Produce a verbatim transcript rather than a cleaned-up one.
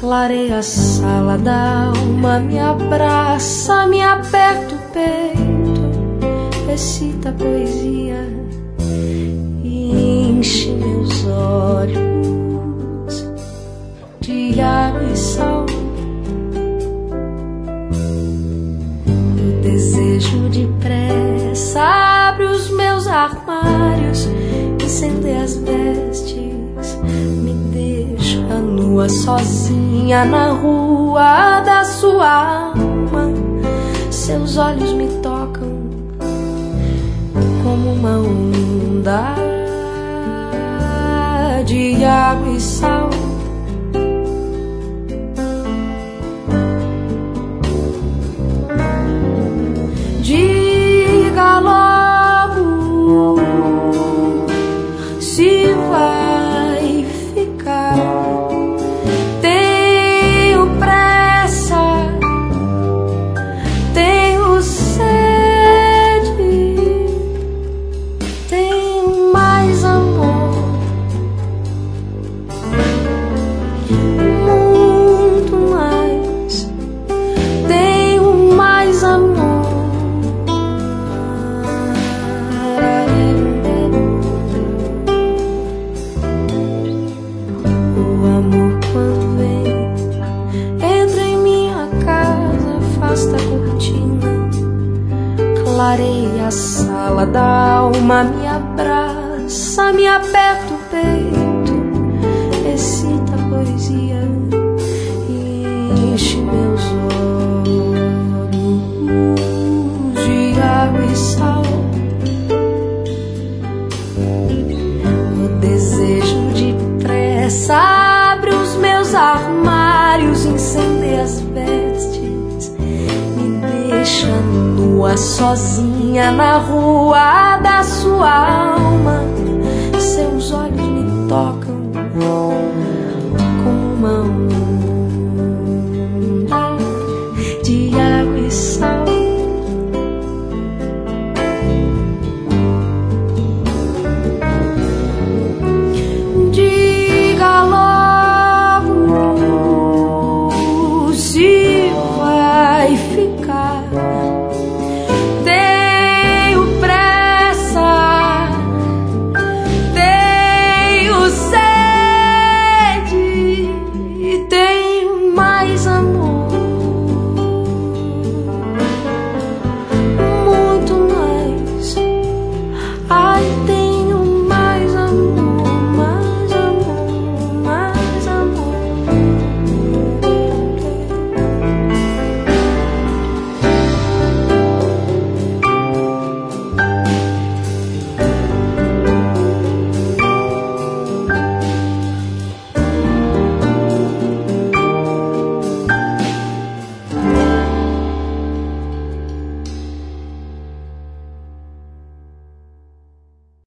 clareia a sala da alma, me abraça, me aperta o peito, recita poesia e enche meus olhos de água e sal. O desejo depressa abre os meus armários, incender as vestes, me deixa nua sozinha na rua da sua alma. Seus olhos me tocam como uma onda de água e sal. Diga logo se vai ficar. Tenho pressa, tenho sede, tenho mais amor, muito mais, tenho mais amor. Clareia a sala da alma, me abraça, me aperta o peito, recita a poesia e enche meus olhos de água e sal. O desejo depressa abre os meus armários, incende as vestes, me deixa nua sozinha na rua da sua alma. Seus olhos me tocam